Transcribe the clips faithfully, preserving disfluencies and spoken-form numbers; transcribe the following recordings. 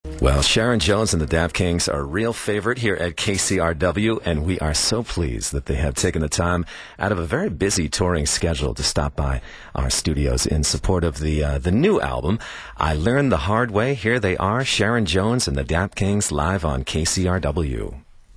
Well, Sharon Jones and the Dap Kings are a real favorite here at K C R W, and we are so pleased that they have taken the time out of a very busy touring schedule to stop by our studios in support of the uh, the new album, I Learned the Hard Way. Here they are, Sharon Jones and the Dap Kings, live on K C R W.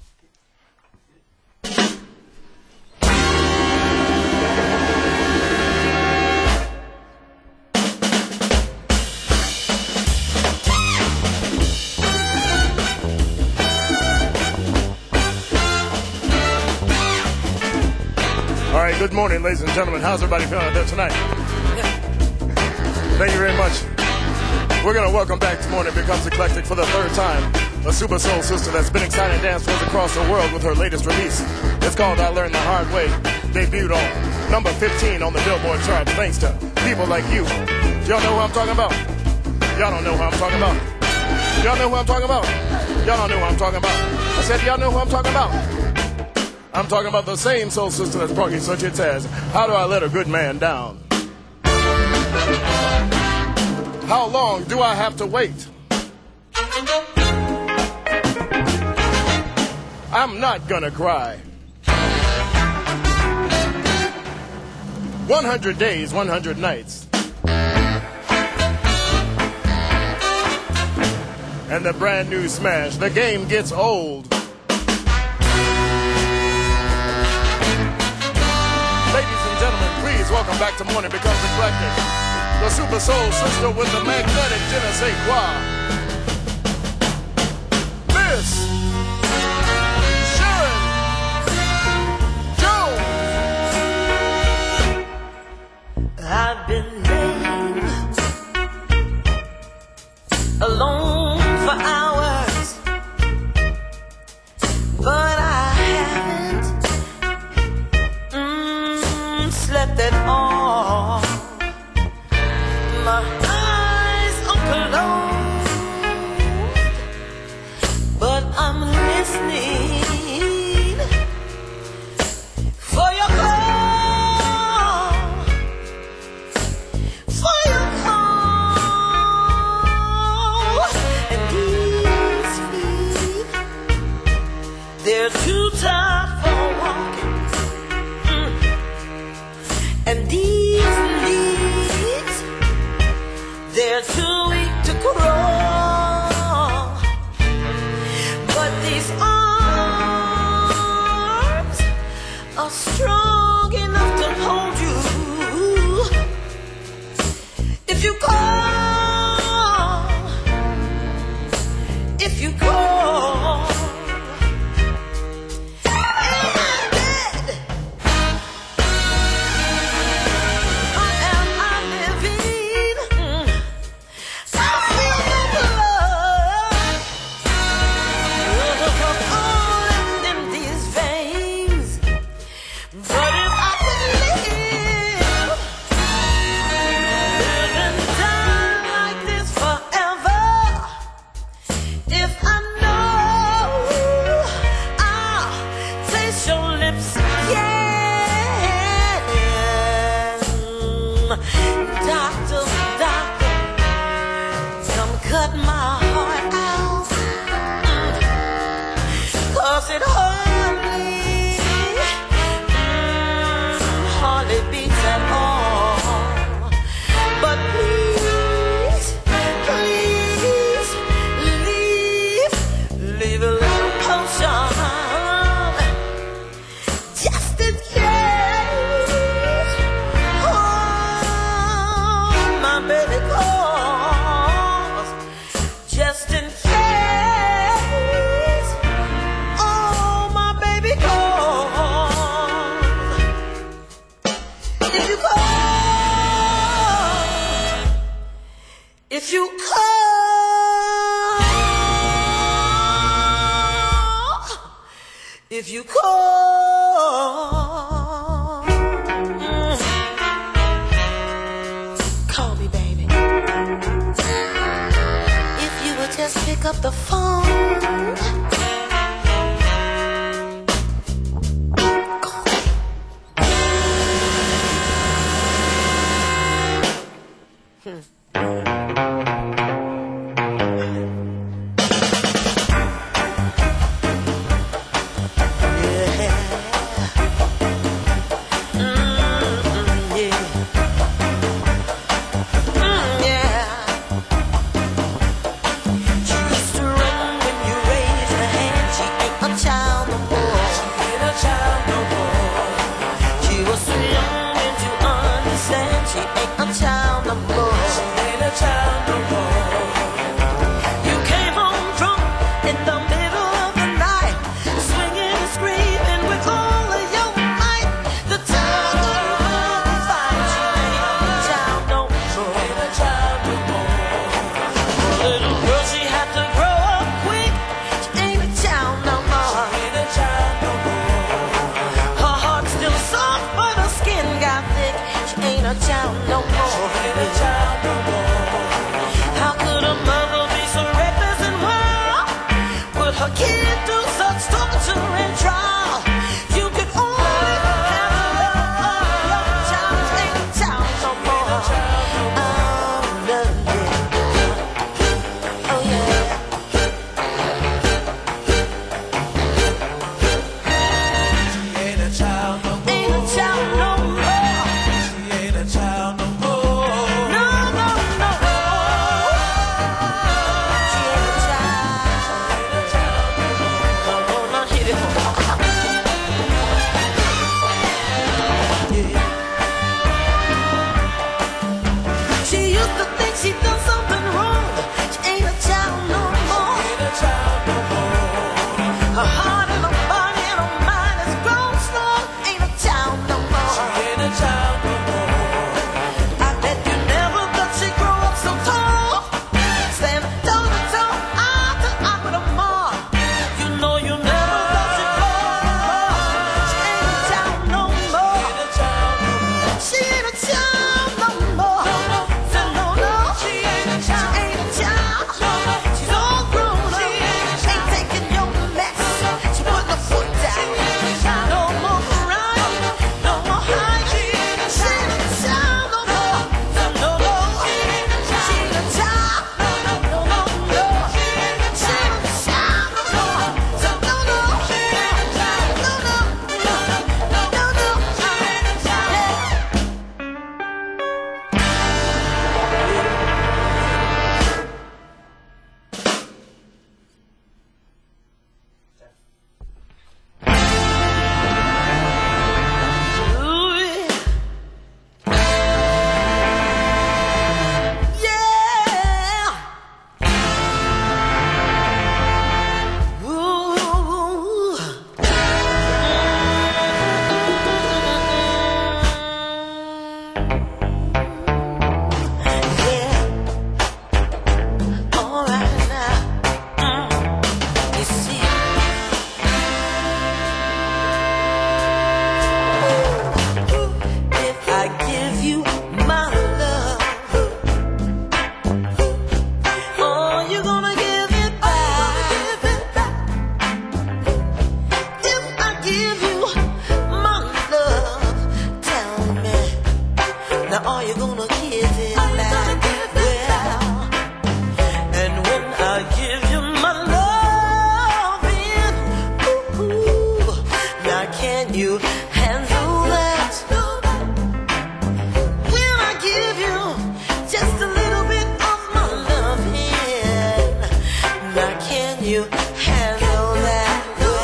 All right, good morning, ladies and gentlemen. How's everybody feeling out there tonight? Thank you very much. We're going to welcome back to Morning Becomes Eclectic for the third time a super soul sister that's been exciting dance floors across the world with her latest release. It's called I Learned the Hard Way. Debuted on number fifteen on the Billboard chart thanks to people like you. Y'all know who I'm talking about? Y'all don't know who I'm talking about. Y'all know who I'm talking about? Y'all don't know who I'm talking about. I said y'all know who I'm talking about. I'm talking about the same soul sister that's brought you such hits as How Do I Let a Good Man Down? How long do I have to wait? I'm not gonna cry. one hundred days, one hundred nights. And the brand new smash, The Game Gets Old. Welcome back to Morning Becomes Eclectic. The super soul sister with the magnetic je ne sais quoi. Miss Sharon Jones. I've been laying alone for hours, but I haven't mm, slept at all. My eyes are closed, but I'm listening for your call, for your call. And these feet, they're too tired for walking. Mm. And these legs, they're too weak to crawl. But these arms are strong enough to hold you. If you call, if you call, it hardly, mm, hardly beats at all. But please, please, leave, leave a little potion, just in case, oh, my baby calls, just in case. If you call, if you call, mm, call me, baby. If you would just pick up the phone. Hmm. Now can you handle that?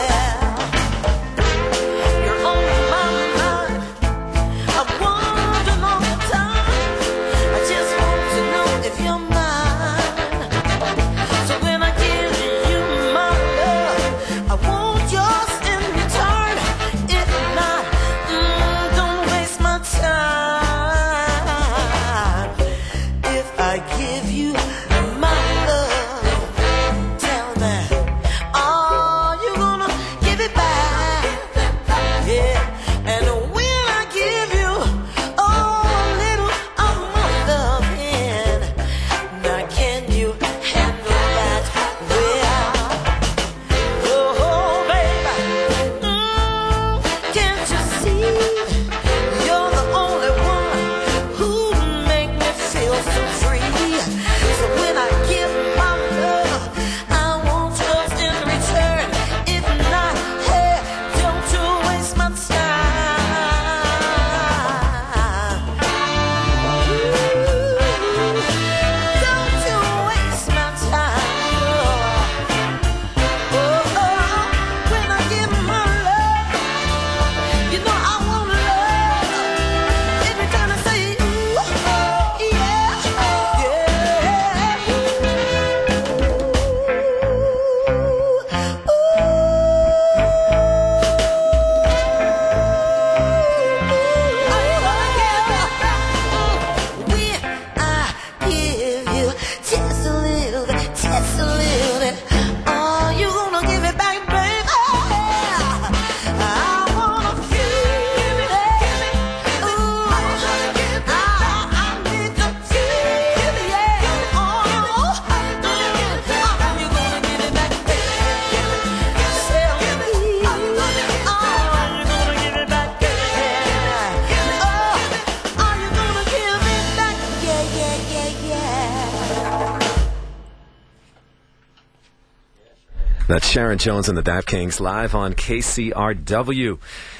That's Sharon Jones and the Dap Kings live on K C R W.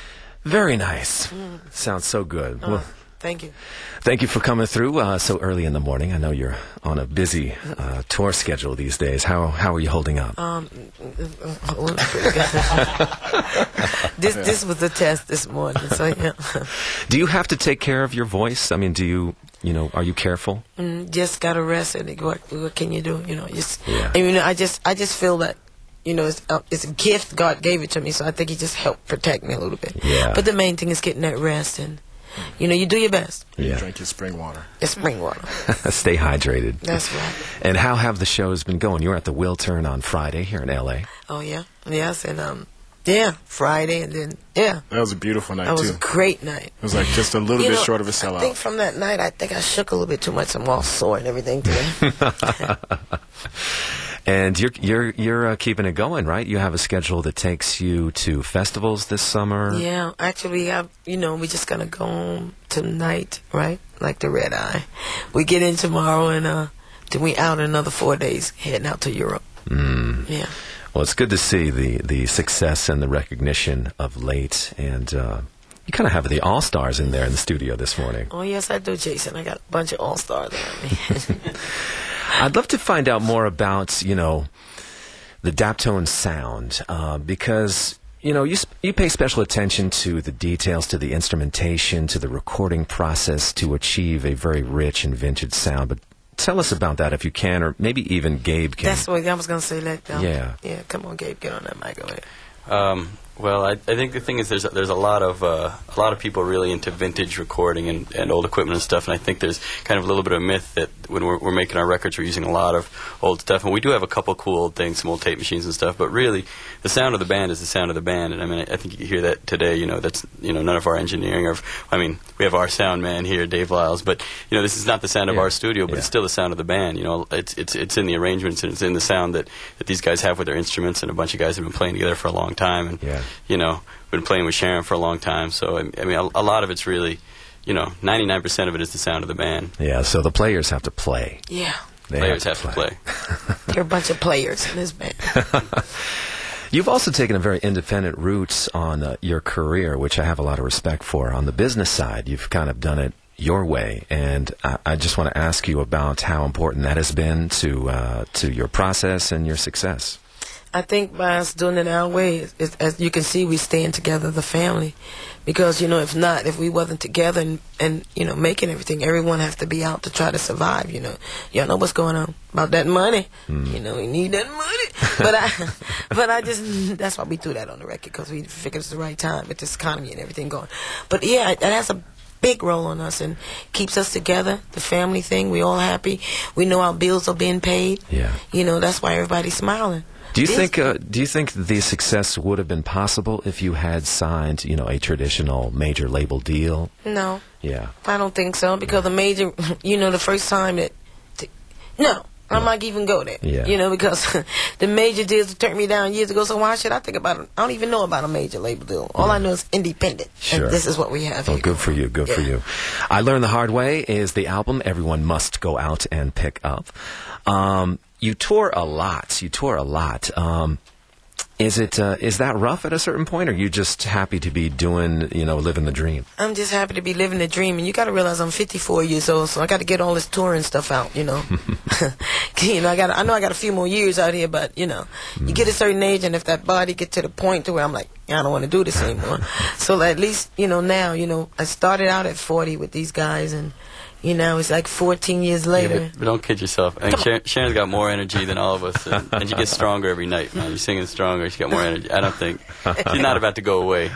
Very nice. Mm. Sounds so good. Oh, well, thank you. Thank you for coming through uh, so early in the morning. I know you're on a busy uh, tour schedule these days. How how are you holding up? Um, this this was a test this morning. So yeah. Do you have to take care of your voice? I mean, do you you know are you careful? Mm, just gotta rest and what what can you do? You know, just yeah. I mean, I just I just feel that. You know, it's, uh, it's a gift. God gave it to me, so I think He just helped protect me a little bit. Yeah. But the main thing is getting that rest, and you know, you do your best. Yeah. You drink your spring water. Your spring water. Stay hydrated. That's right. And how have the shows been going? You were at the Wiltern on Friday here in L A. Oh yeah, yes, and um, yeah, Friday, and then yeah. That was a beautiful night that too. That was a great night. It was like just a little you bit know, short of a sellout. I think from that night, I think I shook a little bit too much. I'm all sore and everything today. And you're you're you're uh, keeping it going, right? You have a schedule that takes you to festivals this summer. Yeah, actually, I you know we just gonna go home tonight, right? Like the Red Eye. We get in tomorrow, and uh, then we out another four days, heading out to Europe. Mm. Yeah. Well, it's good to see the the success and the recognition of late, and uh, you kind of have the all stars in there in the studio this morning. Oh yes, I do, Jason. I got a bunch of all stars around me. I'd love to find out more about, you know, the Daptone sound, uh, because, you know, you sp- you pay special attention to the details, to the instrumentation, to the recording process to achieve a very rich and vintage sound. But tell us about that if you can, or maybe even Gabe can. That's what I was going to say. Let um, Yeah. Yeah, come on, Gabe, get on that mic over there. Um, well, I, I think the thing is there's a, there's a lot of uh, a lot of people really into vintage recording and, and old equipment and stuff, and I think there's kind of a little bit of a myth that when we're, we're making our records we're using a lot of old stuff, and we do have a couple cool old things, some old tape machines and stuff, but really the sound of the band is the sound of the band, and I mean I, I think you hear that today. You know, that's you know none of our engineering, or I mean we have our sound man here, Dave Lyles, but you know this is not the sound of yeah. our studio, but yeah. it's still the sound of the band. You know, it's it's it's in the arrangements and it's in the sound that, that these guys have with their instruments, and a bunch of guys have been playing together for a long time, and yeah. you know. Been playing with Sharon for a long time, so I, I mean, a, a lot of it's really, you know, ninety-nine percent of it is the sound of the band. Yeah, so the players have to play. Yeah. They players have to have play. to play. There are a bunch of players in this band. You've also taken a very independent route on uh, your career, which I have a lot of respect for. On the business side, you've kind of done it your way, and I, I just want to ask you about how important that has been to uh, to your process and your success. I think by us doing it our way, it's, it's, as you can see, we stand together, the family. Because, you know, if not, if we wasn't together and, and, you know, making everything, everyone has to be out to try to survive, you know. Y'all know what's going on about that money. Mm. You know, we need that money. but I but I just, that's why we threw that on the record, because we figured it's the right time with this economy and everything going. But, yeah, it, it has a big role on us and keeps us together, the family thing. We all happy. We know our bills are being paid. Yeah. You know, that's why everybody's smiling. Do you think uh, do you think the success would have been possible if you had signed, you know, a traditional major label deal? No. Yeah. I don't think so, because the major, you know, the first time that, t- no, I'm not even go there. Yeah. You know, because the major deals turned me down years ago, so why should I think about it? I don't even know about a major label deal. All I know is independent. Sure. And this is what we have Oh, here. good for you, good Yeah. for you. I Learned the Hard Way is the album everyone must go out and pick up. Um, you tour a lot. You tour a lot. Um, is it uh, is that rough at a certain point, or are you just happy to be doing, you know, living the dream? I'm just happy to be living the dream, and you got to realize I'm fifty-four years old, so I got to get all this touring stuff out, you know. you know, I got I know I got a few more years out here, but you know, mm. you get a certain age, and if that body get to the point to where I'm like, I don't want to do this anymore. so at least, you know, now, you know, I started out at forty with these guys, and you know, it's like fourteen years later. Yeah, but, but don't kid yourself. I think Sharon, Sharon's got more energy than all of us, and, and she gets stronger every night, man. You're singing stronger. She's got more energy. I don't think she's not about to go away.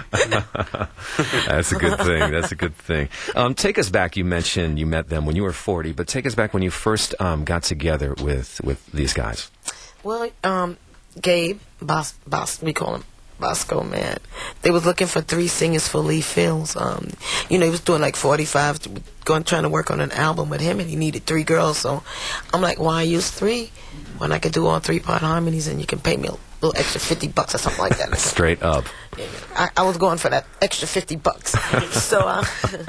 That's a good thing. That's a good thing. Um, take us back. You mentioned you met them when you were forty, but take us back when you first um, got together with, with these guys. Well, um, Gabe, Bos, Bos, we call him Bosco, man. They was looking for three singers for Lee Fields. Um, you know, he was doing like forty-five, going trying to work on an album with him, and he needed three girls. So I'm like, why use three when I could do all three part harmonies, and you can pay me a little extra fifty bucks or something like that. Straight up. Yeah, I, I was going for that extra fifty bucks. so, uh,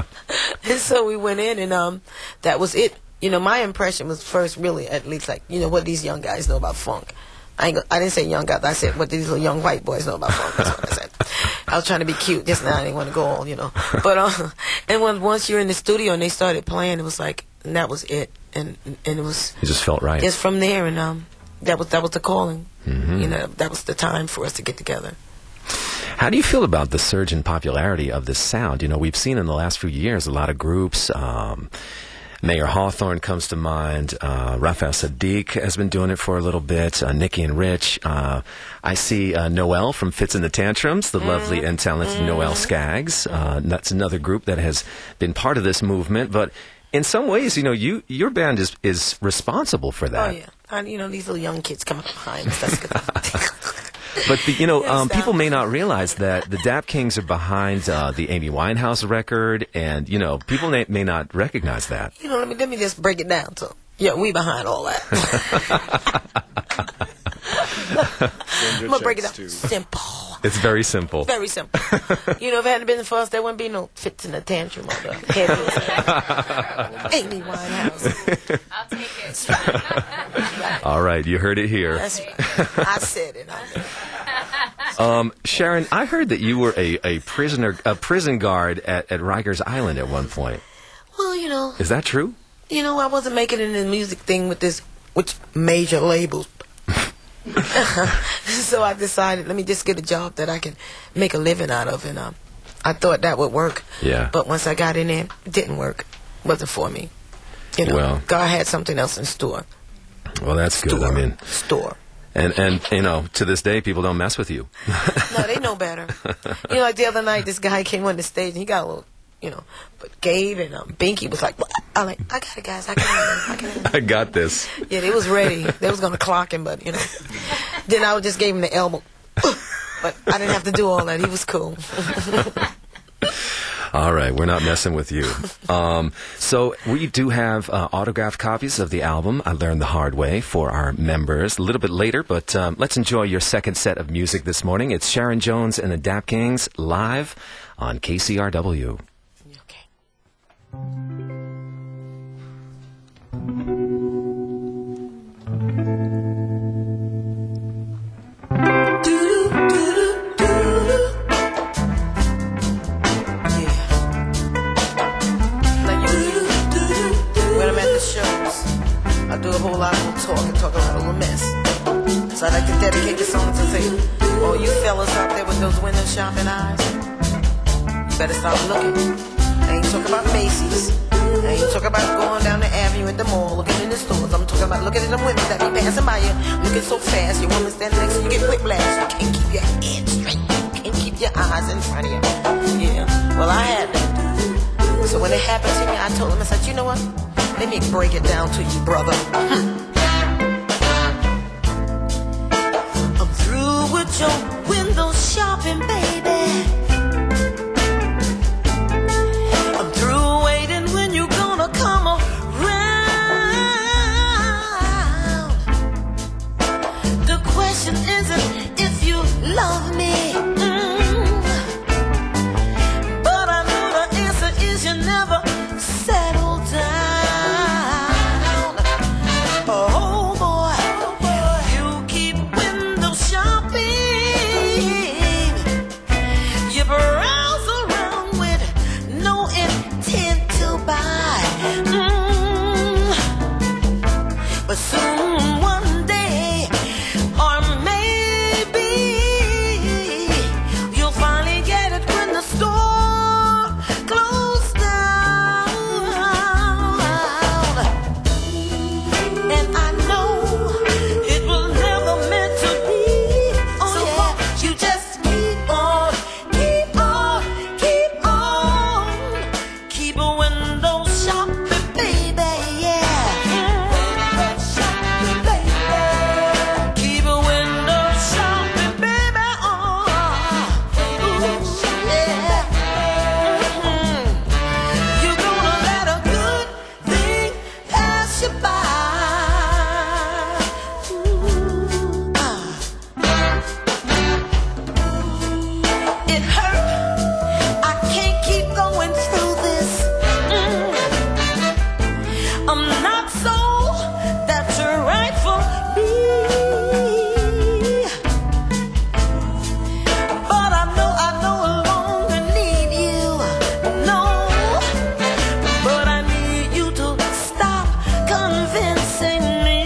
and so we went in, and um, that was it. You know, my impression was first really, at least, like, you know, what these young guys know about funk. I, ain't go, I didn't say young guys. I said what these little young white boys know about funk. That's what I said. I was trying to be cute just now. I didn't want to go all, you know. But uh, and when once you're in the studio and they started playing, it was like, and that was it. And and it was. It just felt right. It's from there, and um, that was that was the calling. Mm-hmm. You know, that was the time for us to get together. How do you feel about the surge in popularity of this sound? You know, we've seen in the last few years a lot of groups. Um, Mayor Hawthorne comes to mind. Uh, Raphael Sadiq has been doing it for a little bit. Uh, Nikki and Rich. Uh, I see uh, Noelle from Fits and the Tantrums, the mm. lovely and talented mm. Noelle Skaggs. Uh, that's another group that has been part of this movement. But in some ways, you know, you your band is, is responsible for that. Oh, yeah. And, you know, these little young kids coming up behind us. That's good. But, the, you know, Yes, um, that people may was- not realize that the Dap Kings are behind uh, the Amy Winehouse record, and, you know, people may, may not recognize that. You know, let me let me just break it down. So, yeah, we behind all that. I'm gonna break it down. Simple. It's very simple. Very simple. You know, if it hadn't been for us, there wouldn't be no Fits in the Tantrum on the head of the Amy Winehouse. I'll take it. All right, you heard it here. That's right. I said it. I mean. Um, Sharon, I heard that you were a, a prisoner, a prison guard at, at Rikers Island at one point. Well, you know, Is that true? you know, I wasn't making it in the music thing with this, with major labels. So I decided, let me just get a job that I can make a living out of, and um, I thought that would work. Yeah. But once I got in there, it didn't work. Wasn't for me. You know, Well. God had something else in store. Well, that's good. Store. I mean, store. and, and, you know, to this day, people don't mess with you. No, they know better. You know, like the other night, this guy came on the stage and he got a little, you know, but Gabe and um, Binky was like, what? I'm like, I got it, guys. I got it. I got it. I got this. Yeah, they was ready. They was gonna clock him, but you know. Then I just gave him the elbow, but I didn't have to do all that. He was cool. All right, we're not messing with you. Um, so we do have uh, autographed copies of the album, I Learned the Hard Way, for our members a little bit later, but um, let's enjoy your second set of music this morning. It's Sharon Jones and the Dap Kings live on K C R W. Okay. Now you dedicate this song to say, all you fellas out there with those window shopping eyes, you better stop looking. I ain't talking about Macy's. I ain't talking about going down the avenue at the mall, looking in the stores. I'm talking about looking at them women that be passing by you, looking so fast, your woman standing next to you, you get whiplash. You can't keep your head straight. You can't keep your eyes in front of you. Yeah, well, I had that. So when it happened to me, I told him, I said, you know what? Let me break it down to you, brother. I'm through with your window shopping, baby. I'm through waiting when you're gonna come around. The question isn't if you love me, mm, but I know the answer is you never settle down. Oh boy, you keep window shopping. You browse around with no intent to buy. Mm. But soon one day, or maybe, you'll finally get it when the store closed down. And I know it was never meant to be. Oh yeah, you just keep on, keep on, keep on, keep a window shopping, baby, yeah. Keep a window shopping, baby, oh, ooh, yeah. Mhm. You're gonna let a good thing pass you by. Ooh, ah. It hurt. I can't keep going through this. Mm. I'm not so that you're right for me. But I know, I no longer need you. No. But I need you to stop convincing me.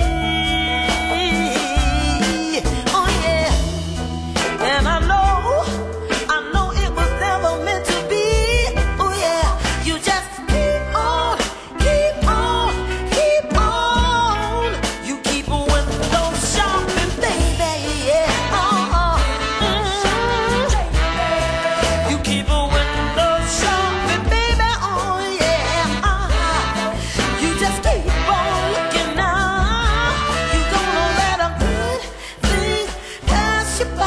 Oh yeah. And I know, I know it was never meant to be. Oh yeah. You just keep on, keep on, keep on. You keep a window shopping, baby, yeah. Uh-uh. Mm. You keep a window shopping, baby, oh yeah. Uh-huh. You just keep on looking now. You gonna let a good thing pass you by.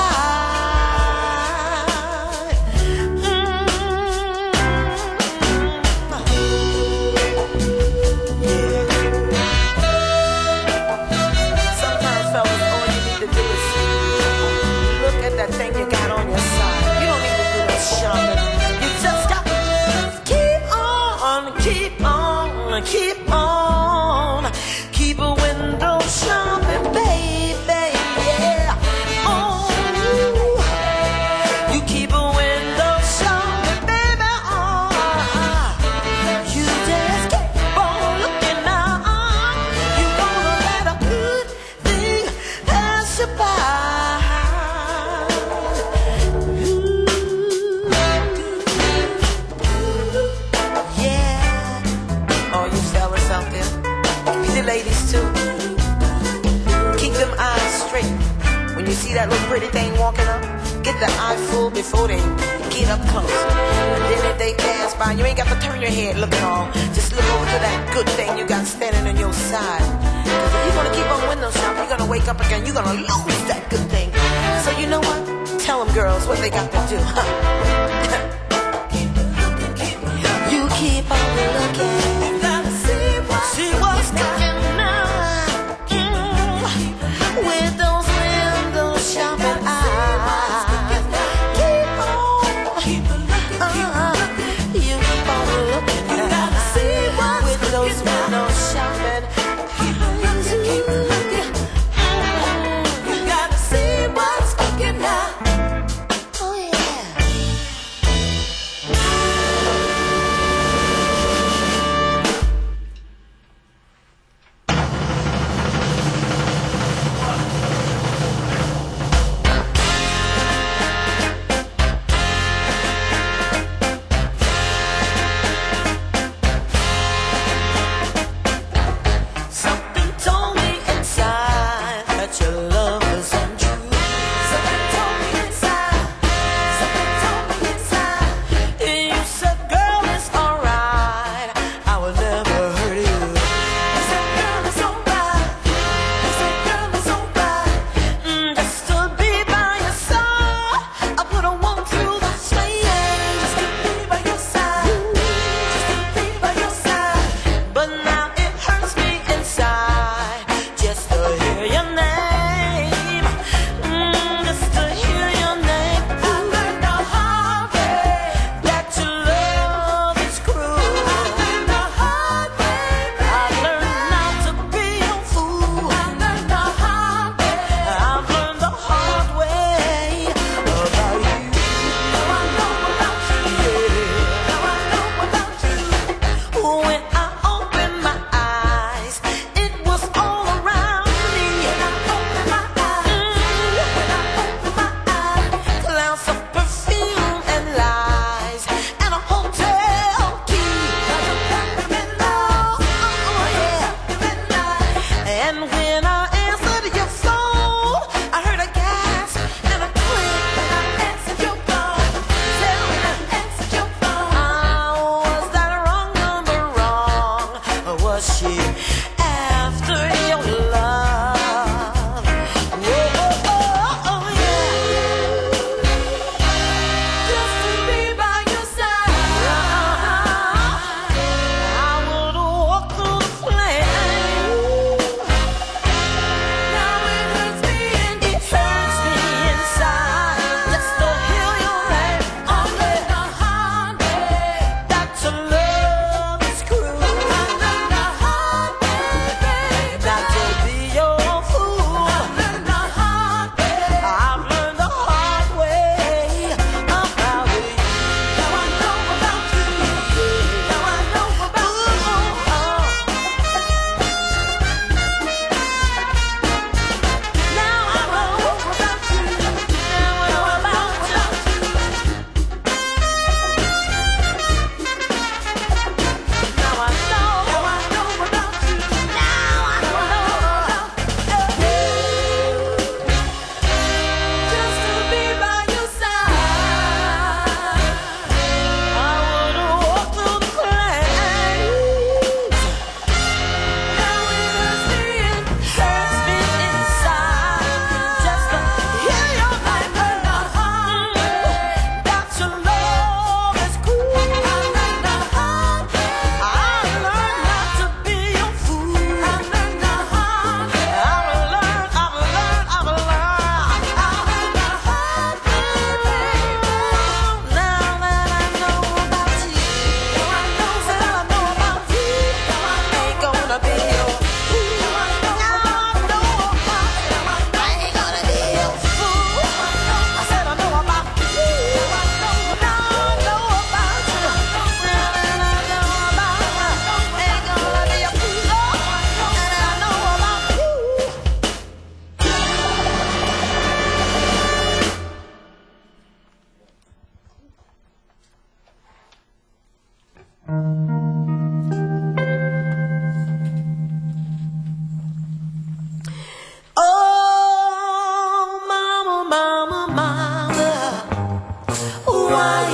Sometimes, fellas, all you need to do is look at that thing you got on your side. You don't need to do that shopping. You just got to keep on, keep on, keep on, keep a window shopping, baby, yeah. Oh, you keep a window shopping, baby, oh, you just keep on looking now. You gonna let a good thing pass you by. Yeah. All you fellas out there, the ladies too, keep them eyes straight. When you see that little pretty thing walking up, get the eye full before they get up close. And then if they pass by, you ain't got to turn your head looking all. Just look over to that good thing you got standing on your side. Cause if you're gonna keep on window shopping, you're gonna wake up again, you're gonna lose that good thing. So you know what? Tell them girls what they got to do, huh? You keep on looking. See what's cooking now. Mm. With those window shopping eyes. Keep on. Uh-huh. You keep on looking now. With those window shopping eyes. You gotta see what's cooking now. Oh yeah.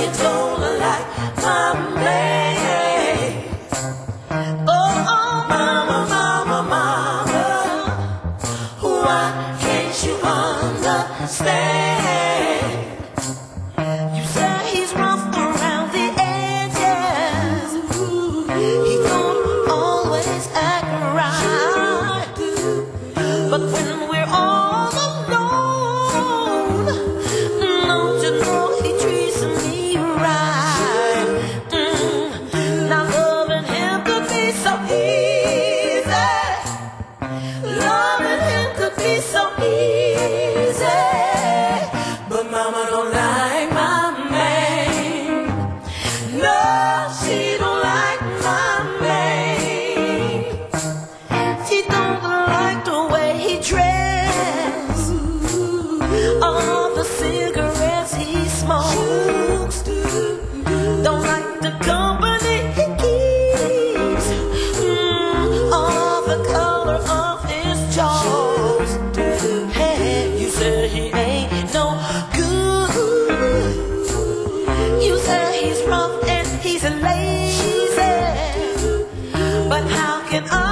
you don't like my man? Oh, oh, mama, mama, mama, why can't you understand? You say he's rough around the edges, he don't always act right, but when we're all alone, don't you know he treats me right? Mm. Now loving him could be so easy, loving him could be so easy, but mama don't like my man. No, she don't like my man. She don't like the way he dress, all the cigarettes he smokes, don't like the company he keeps, mm, all the color of his jaws. Hey, you said he ain't no good. You said he's rough and he's lazy, but how can I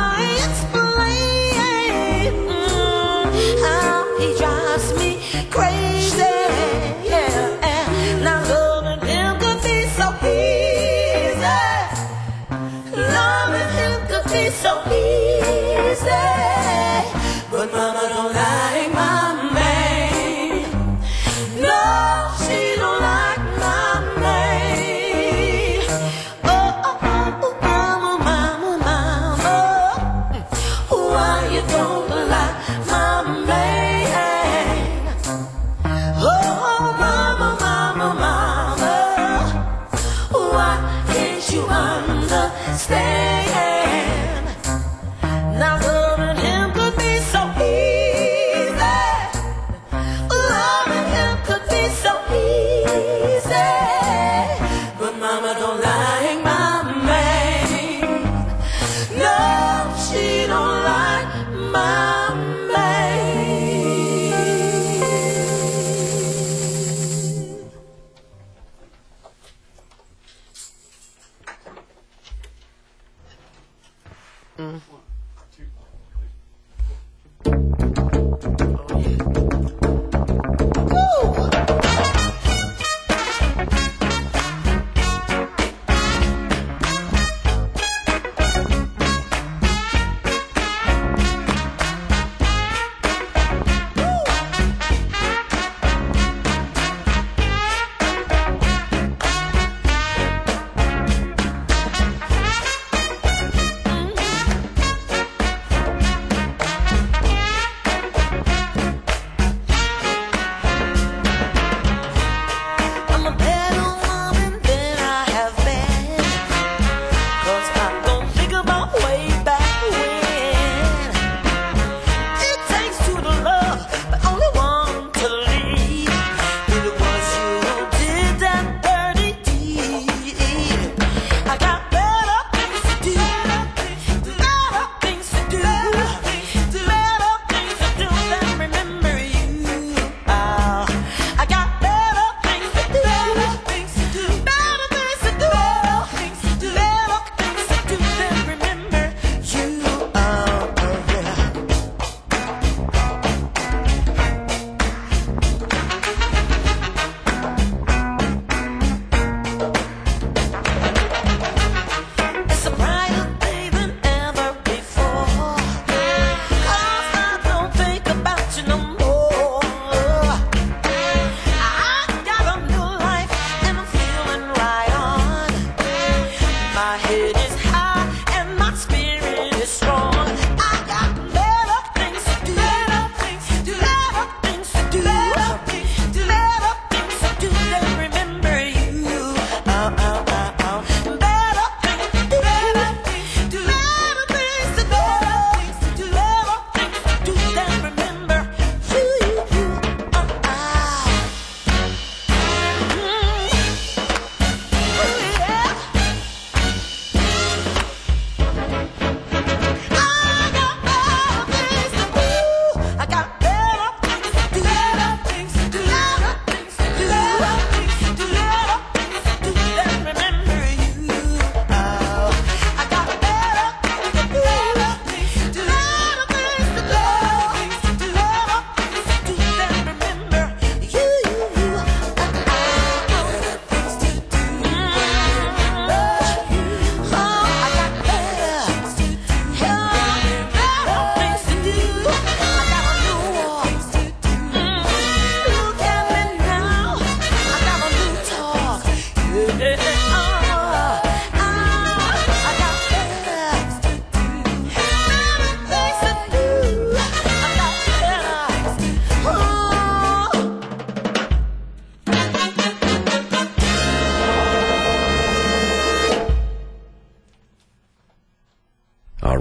explain mm, how he drives me crazy? Yeah, and now loving him could be so easy, loving him could be so easy, but mama don't like my man. No, she don't like my man. Oh, oh, oh, oh, mama, mama, mama, why you don't like my man? Oh, mama,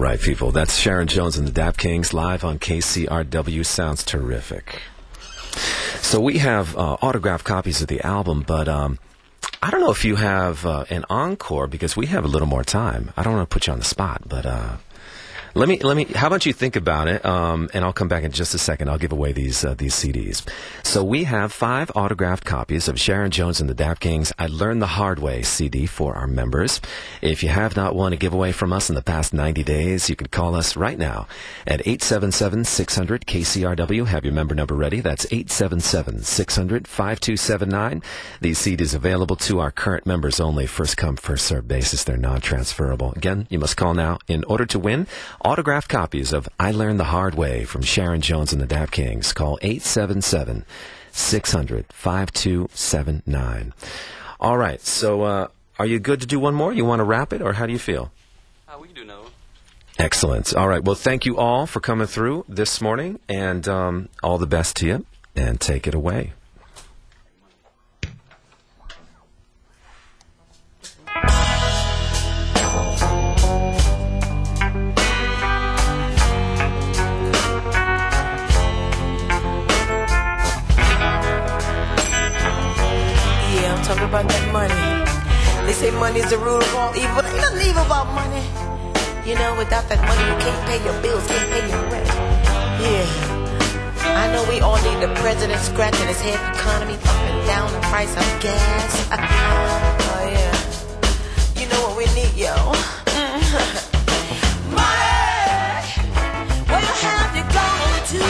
right, people. That's Sharon Jones and the Dap Kings live on K C R W. Sounds terrific. So we have uh, autographed copies of the album, but um, I don't know if you have uh, an encore because we have a little more time. I don't want to put you on the spot, but uh, let me let me. How about you think about it, um, and I'll come back in just a second. I'll give away these uh, these C Ds. So we have five autographed copies of Sharon Jones and the Dap Kings I Learned the Hard Way C D for our members. If you have not won a giveaway from us in the past ninety days, you can call us right now at eight seven seven, six hundred, K C R W. Have your member number ready. That's eight seven seven, six hundred, five two seven nine. These C Ds available to our current members only. First come, first served basis. They're non-transferable. Again, you must call now in order to win autographed copies of I Learned the Hard Way from Sharon Jones and the Dap Kings. Call eight seven seven, six hundred, five two seven nine. All right, so uh, are you good to do one more? You want to wrap it, or how do you feel? Uh, we can do another one. Excellent. All right, well, thank you all for coming through this morning, and um, all the best to you, and take it away. Talk about that money. They say money's the root of all evil. Ain't nothing evil about money. You know, without that money, you can't pay your bills, can't pay your rent. Yeah. I know we all need the president scratching his head, economy up and down, the price of gas. Oh, yeah. You know what we need, yo? Money! Where have you gone to?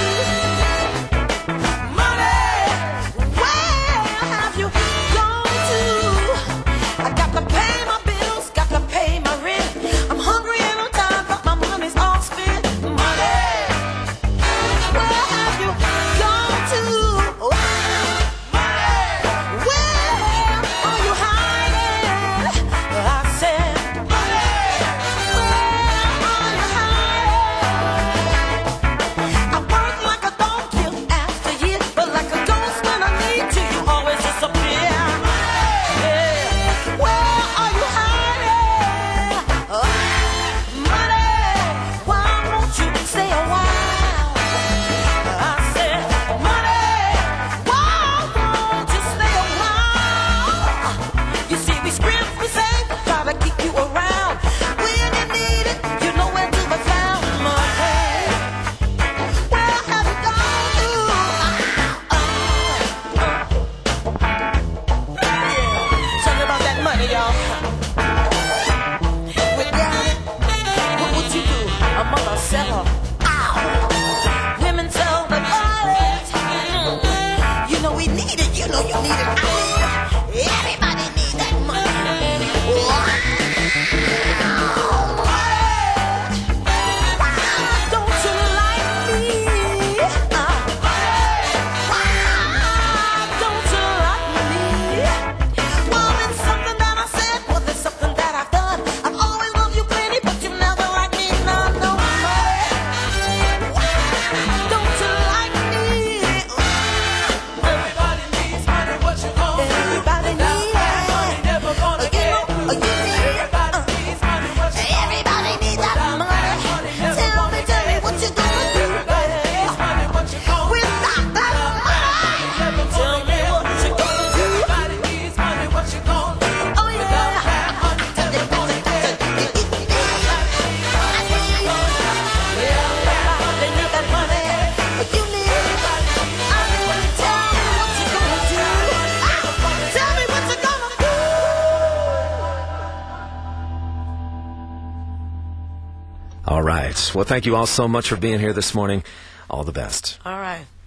All right. Well, thank you all so much for being here this morning. All the best. All right.